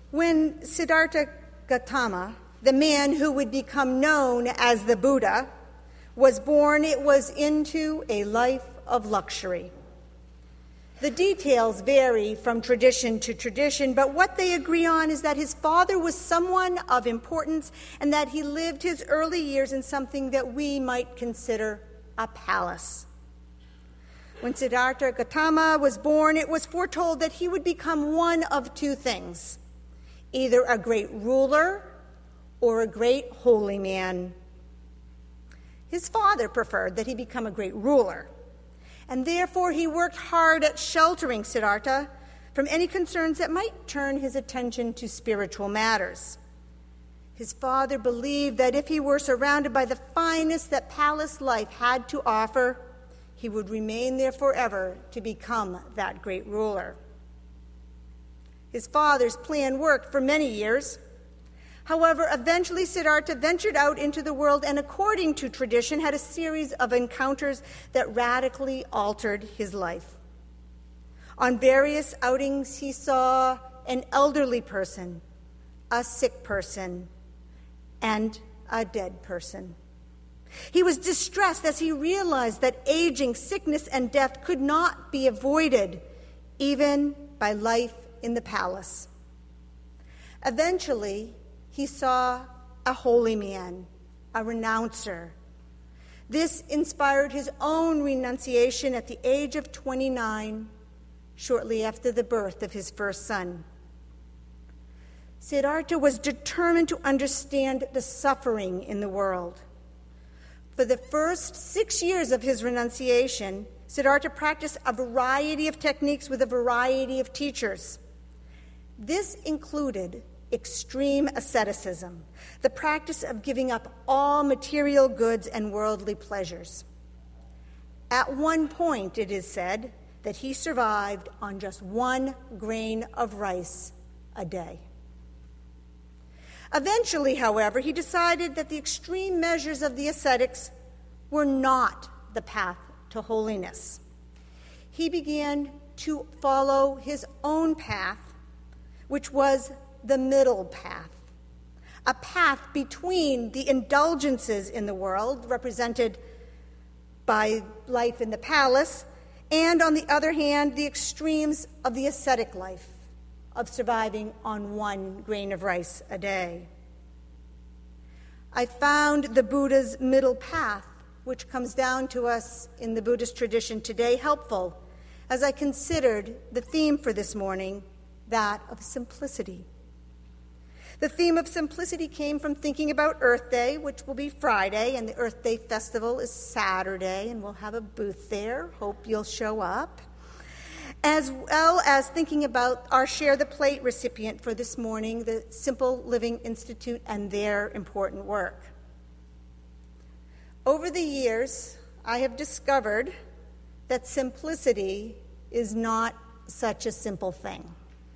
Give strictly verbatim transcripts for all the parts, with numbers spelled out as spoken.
When Siddhartha Gautama, the man who would become known as the Buddha, was born, it was into a life of luxury. The details vary from tradition to tradition, but what they agree on is that his father was someone of importance and that he lived his early years in something that we might consider a palace. When Siddhartha Gautama was born, it was foretold that he would become one of two things, either a great ruler or a great holy man. His father preferred that he become a great ruler, and therefore he worked hard at sheltering Siddhartha from any concerns that might turn his attention to spiritual matters. His father believed that if he were surrounded by the finest that palace life had to offer, he would remain there forever to become that great ruler. His father's plan worked for many years. However, eventually Siddhartha ventured out into the world and, according to tradition, had a series of encounters that radically altered his life. On various outings, he saw an elderly person, a sick person, and a dead person. He was distressed as he realized that aging, sickness, and death could not be avoided, even by life in the palace. Eventually, he saw a holy man, a renouncer. This inspired his own renunciation at the age of twenty-nine, shortly after the birth of his first son. Siddhartha was determined to understand the suffering in the world. For the first six years of his renunciation, Siddhartha practiced a variety of techniques with a variety of teachers. This included extreme asceticism, the practice of giving up all material goods and worldly pleasures. At one point, it is said that he survived on just one grain of rice a day. Eventually, however, he decided that the extreme measures of the ascetics were not the path to holiness. He began to follow his own path, which was the middle path, a path between the indulgences in the world, represented by life in the palace, and on the other hand, the extremes of the ascetic life, of surviving on one grain of rice a day. I found the Buddha's middle path, which comes down to us in the Buddhist tradition today, helpful as I considered the theme for this morning, that of simplicity. The theme of simplicity came from thinking about Earth Day, which will be Friday, and the Earth Day Festival is Saturday, and we'll have a booth there. Hope you'll show up. As well as thinking about our Share the Plate recipient for this morning, the Simple Living Institute, and their important work. Over the years, I have discovered that simplicity is not such a simple thing.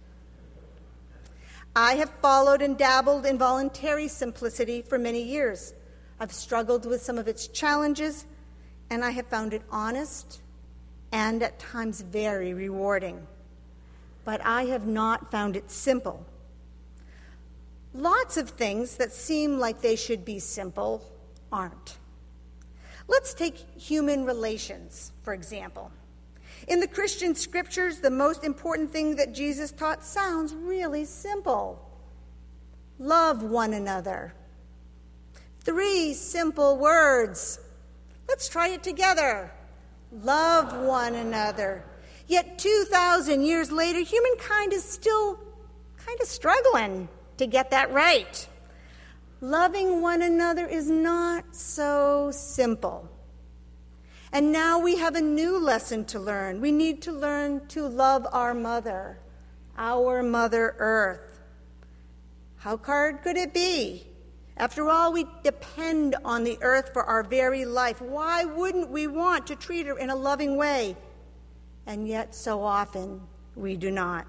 I have followed and dabbled in voluntary simplicity for many years. I've struggled with some of its challenges, and I have found it honest and at times very rewarding. But I have not found it simple. Lots of things that seem like they should be simple aren't. Let's take human relations, for example. In the Christian scriptures, the most important thing that Jesus taught sounds really simple. Love one another. Three simple words. Let's try it together. Love one another. Yet two thousand years later, humankind is still kind of struggling to get that right. Loving one another is not so simple. And now we have a new lesson to learn. We need to learn to love our mother, our Mother Earth. How hard could it be? After all, we depend on the earth for our very life. Why wouldn't we want to treat her in a loving way? And yet, so often, we do not.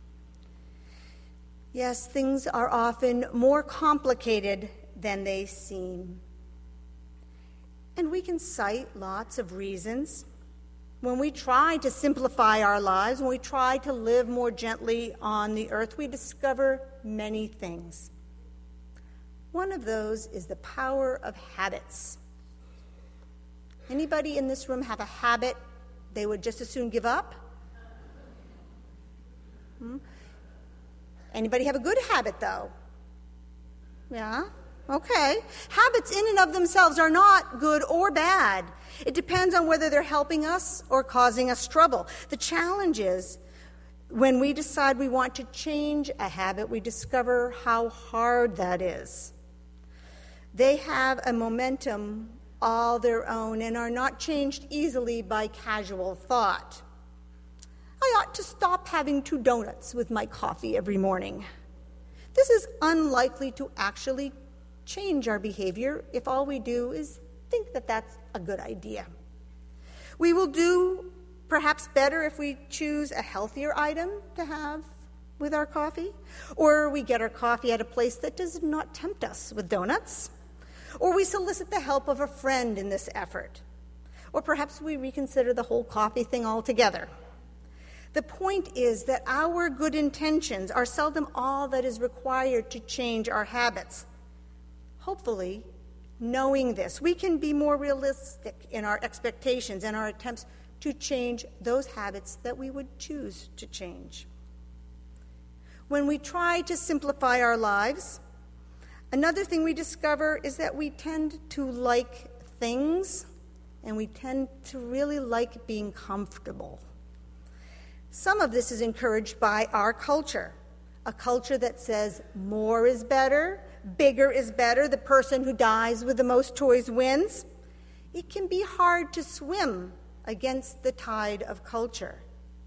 Yes, things are often more complicated than they seem. And we can cite lots of reasons. When we try to simplify our lives, when we try to live more gently on the earth, we discover many things. One of those is the power of habits. Anybody in this room have a habit they would just as soon give up? Hmm? Anybody have a good habit, though? Yeah? Okay. Habits in and of themselves are not good or bad. It depends on whether they're helping us or causing us trouble. The challenge is when we decide we want to change a habit, we discover how hard that is. They have a momentum all their own and are not changed easily by casual thought. I ought to stop having two donuts with my coffee every morning. This is unlikely to actually change our behavior if all we do is think that that's a good idea. We will do perhaps better if we choose a healthier item to have with our coffee, or we get our coffee at a place that does not tempt us with donuts, or we solicit the help of a friend in this effort, or perhaps we reconsider the whole coffee thing altogether. The point is that our good intentions are seldom all that is required to change our habits. Hopefully, knowing this, we can be more realistic in our expectations and our attempts to change those habits that we would choose to change. When we try to simplify our lives, another thing we discover is that we tend to like things, and we tend to really like being comfortable. Some of this is encouraged by our culture, a culture that says more is better, bigger is better, the person who dies with the most toys wins. It can be hard to swim against the tide of culture.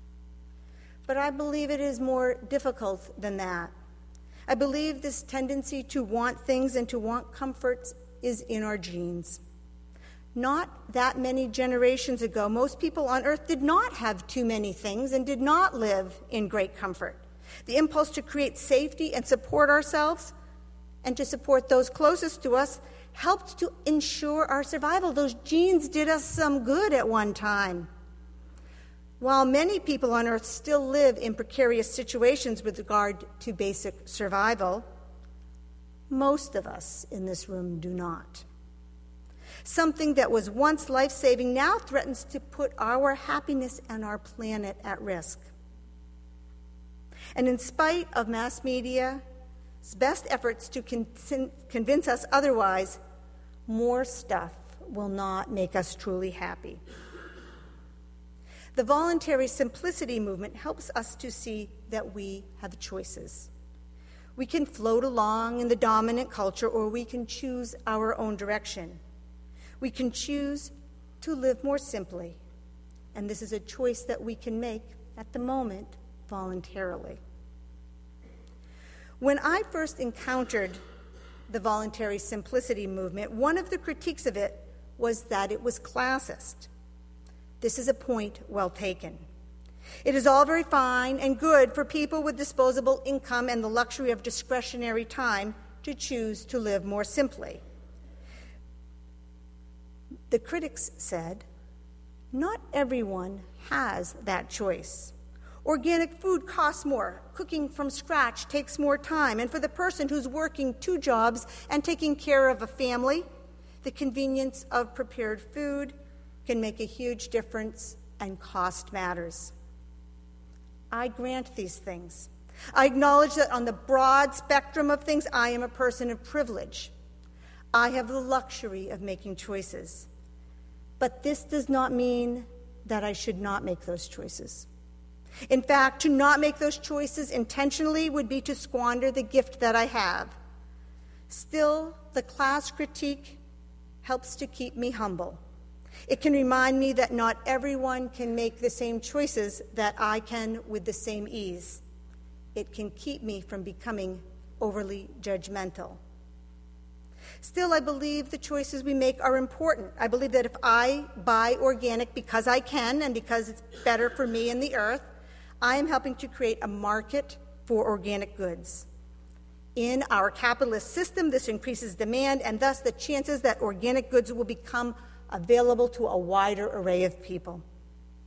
But I believe it is more difficult than that. I believe this tendency to want things and to want comforts is in our genes. Not that many generations ago, most people on earth did not have too many things and did not live in great comfort. The impulse to create safety and support ourselves and to support those closest to us helped to ensure our survival. Those genes did us some good at one time. While many people on earth still live in precarious situations with regard to basic survival, most of us in this room do not. Something that was once life-saving now threatens to put our happiness and our planet at risk. And in spite of mass media's best efforts to con- convince us otherwise, more stuff will not make us truly happy. The voluntary simplicity movement helps us to see that we have choices. We can float along in the dominant culture, or we can choose our own direction. We can choose to live more simply, and this is a choice that we can make at the moment voluntarily. When I first encountered the voluntary simplicity movement, one of the critiques of it was that it was classist. This is a point well taken. It is all very fine and good for people with disposable income and the luxury of discretionary time to choose to live more simply. The critics said, not everyone has that choice. Organic food costs more. Cooking from scratch takes more time. And for the person who's working two jobs and taking care of a family, the convenience of prepared food can make a huge difference, and cost matters. I grant these things. I acknowledge that on the broad spectrum of things, I am a person of privilege. I have the luxury of making choices. But this does not mean that I should not make those choices. In fact, to not make those choices intentionally would be to squander the gift that I have. Still, the class critique helps to keep me humble. It can remind me that not everyone can make the same choices that I can with the same ease. It can keep me from becoming overly judgmental. Still, I believe the choices we make are important. I believe that if I buy organic because I can and because it's better for me and the earth, I am helping to create a market for organic goods. In our capitalist system, this increases demand and thus the chances that organic goods will become available to a wider array of people.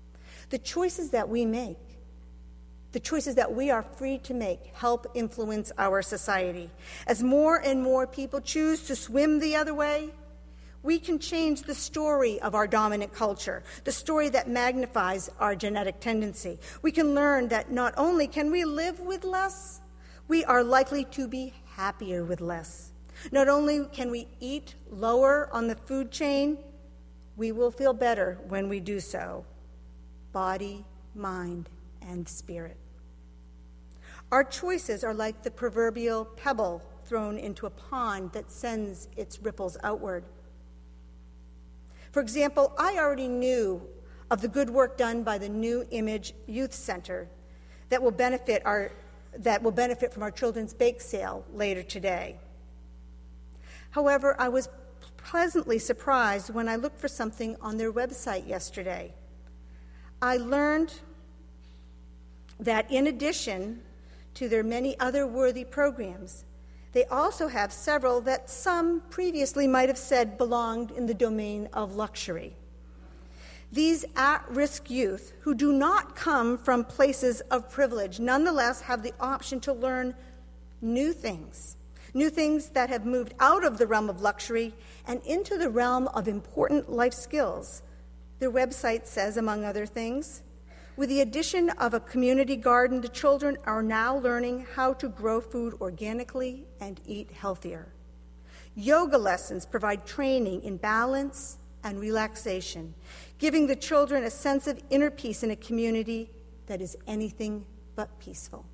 The choices that we make, the choices that we are free to make, help influence our society. As more and more people choose to swim the other way, we can change the story of our dominant culture, the story that magnifies our genetic tendency. We can learn that not only can we live with less, we are likely to be happier with less. Not only can we eat lower on the food chain, we will feel better when we do so. Body, mind, and spirit. Our choices are like the proverbial pebble thrown into a pond that sends its ripples outward. For example, I already knew of the good work done by the New Image Youth Center that will benefit our that will benefit from our children's bake sale later today. However, I was pleasantly surprised when I looked for something on their website yesterday. I learned that in addition to their many other worthy programs, they also have several that some previously might have said belonged in the domain of luxury. These at-risk youth who do not come from places of privilege nonetheless have the option to learn new things, new things that have moved out of the realm of luxury and into the realm of important life skills. Their website says, among other things, with the addition of a community garden, the children are now learning how to grow food organically and eat healthier. Yoga lessons provide training in balance and relaxation, giving the children a sense of inner peace in a community that is anything but peaceful.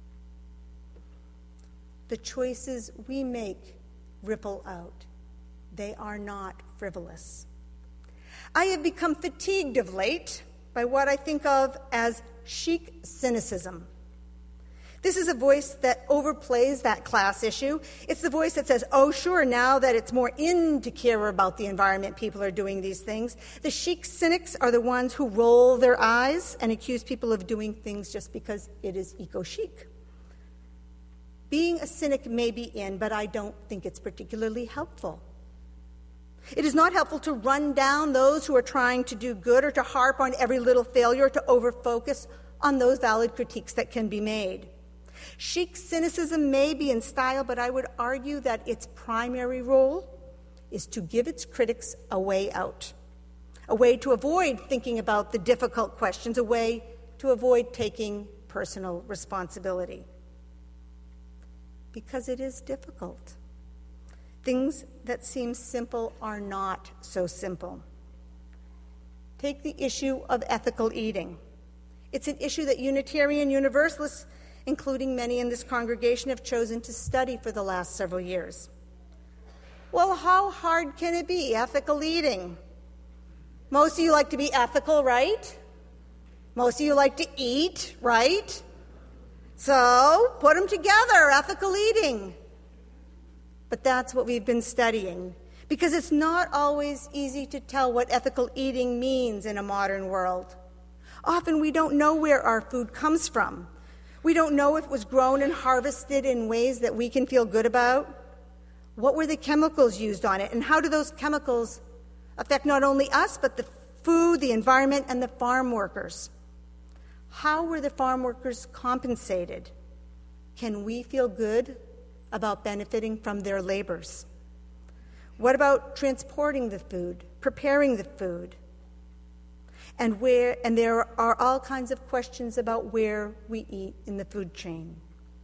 The choices we make ripple out. They are not frivolous. I have become fatigued of late by what I think of as chic cynicism. This is a voice that overplays that class issue. It's the voice that says, oh, sure, now that it's more in to care about the environment, people are doing these things. The chic cynics are the ones who roll their eyes and accuse people of doing things just because it is eco-chic. Being a cynic may be in, but I don't think it's particularly helpful. It is not helpful to run down those who are trying to do good or to harp on every little failure, to over-focus on those valid critiques that can be made. Chic cynicism may be in style, but I would argue that its primary role is to give its critics a way out, a way to avoid thinking about the difficult questions, a way to avoid taking personal responsibility. Because it is difficult. Things that seem simple are not so simple. Take the issue of ethical eating. It's an issue that Unitarian Universalists, including many in this congregation, have chosen to study for the last several years. Well, how hard can it be, ethical eating? Most of you like to be ethical, right? Most of you like to eat, right? So, put them together, ethical eating. But that's what we've been studying, because it's not always easy to tell what ethical eating means in a modern world. Often we don't know where our food comes from. We don't know if it was grown and harvested in ways that we can feel good about. What were the chemicals used on it, and how do those chemicals affect not only us, but the food, the environment, and the farm workers? How were the farm workers compensated? Can we feel good about benefiting from their labors? What about transporting the food, preparing the food? And where and there are all kinds of questions about where we eat in the food chain.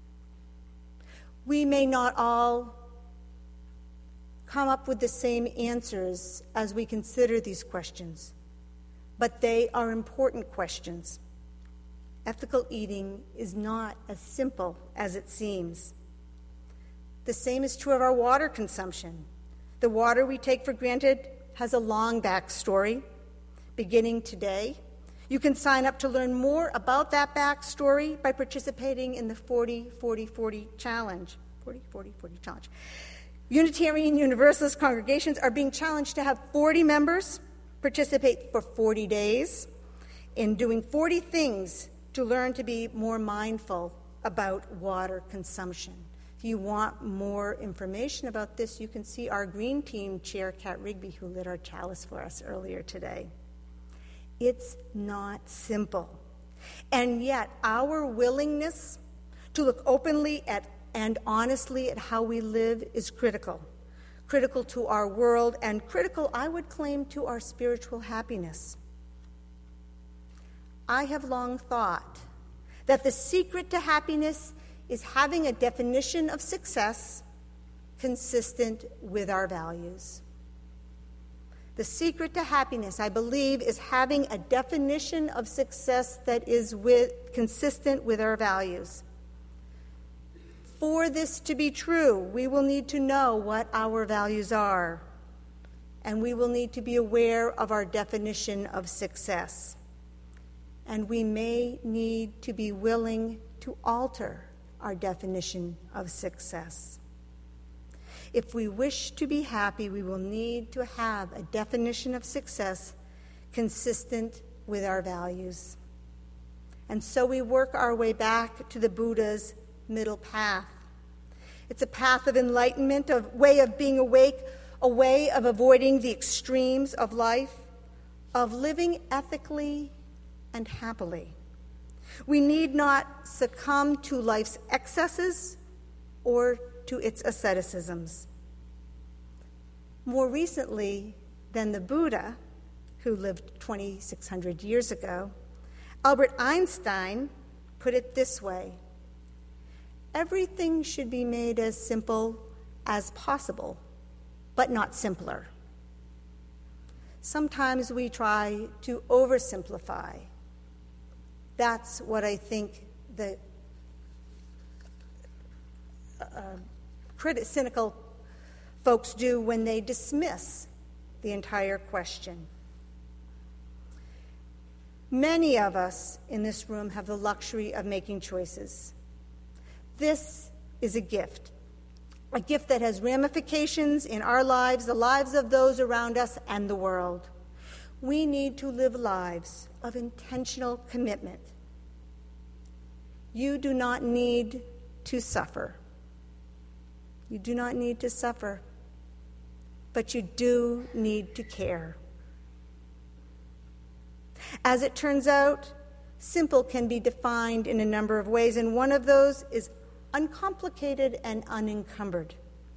We may not all come up with the same answers as we consider these questions, but they are important questions. Ethical eating is not as simple as it seems. The same is true of our water consumption. The water we take for granted has a long backstory, beginning today. You can sign up to learn more about that backstory by participating in the forty forty forty challenge. forty forty forty challenge. Unitarian Universalist congregations are being challenged to have forty members participate for forty days in doing forty things to learn to be more mindful about water consumption. If you want more information about this, you can see our Green Team Chair, Kat Rigby, who lit our chalice for us earlier today. It's not simple. And yet, our willingness to look openly at and honestly at how we live is critical. Critical to our world and critical, I would claim, to our spiritual happiness. I have long thought that the secret to happiness is having a definition of success consistent with our values. The secret to happiness, I believe, is having a definition of success that is with, consistent with our values. For this to be true, we will need to know what our values are, and we will need to be aware of our definition of success. And we may need to be willing to alter our definition of success. If we wish to be happy, we will need to have a definition of success consistent with our values. And so we work our way back to the Buddha's middle path. It's a path of enlightenment, a way of being awake, a way of avoiding the extremes of life, of living ethically and happily. We need not succumb to life's excesses or to its asceticisms. More recently than the Buddha, who lived twenty-six hundred years ago, Albert Einstein put it this way: everything should be made as simple as possible, but not simpler. Sometimes we try to oversimplify. That's what I think the uh, criti- cynical folks do when they dismiss the entire question. Many of us in this room have the luxury of making choices. This is a gift, a gift that has ramifications in our lives, the lives of those around us, and the world. We need to live lives of intentional commitment. You do not need to suffer. You do not need to suffer, but you do need to care. As it turns out, simple can be defined in a number of ways, and one of those is uncomplicated and unencumbered.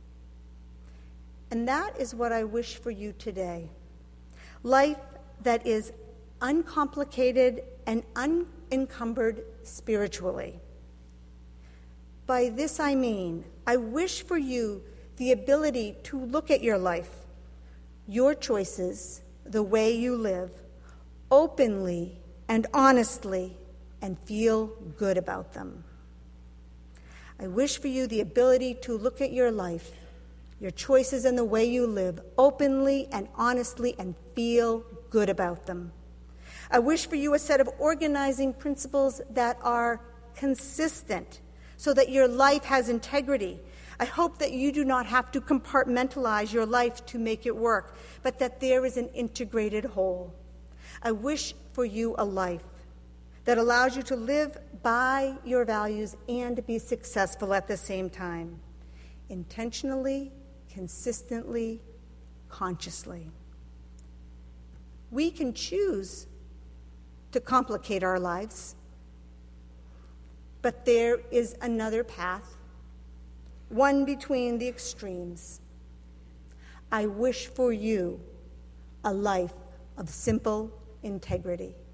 And that is what I wish for you today. Life that is uncomplicated and unencumbered spiritually. By this I mean, I wish for you the ability to look at your life, your choices, the way you live, openly and honestly, and feel good about them. I wish for you the ability to look at your life, your choices and the way you live, openly and honestly, and feel good about them. I wish for you a set of organizing principles that are consistent so that your life has integrity. I hope that you do not have to compartmentalize your life to make it work, but that there is an integrated whole. I wish for you a life that allows you to live by your values and be successful at the same time, intentionally, consistently, consciously. We can choose to complicate our lives, but there is another path, one between the extremes. I wish for you a life of simple integrity.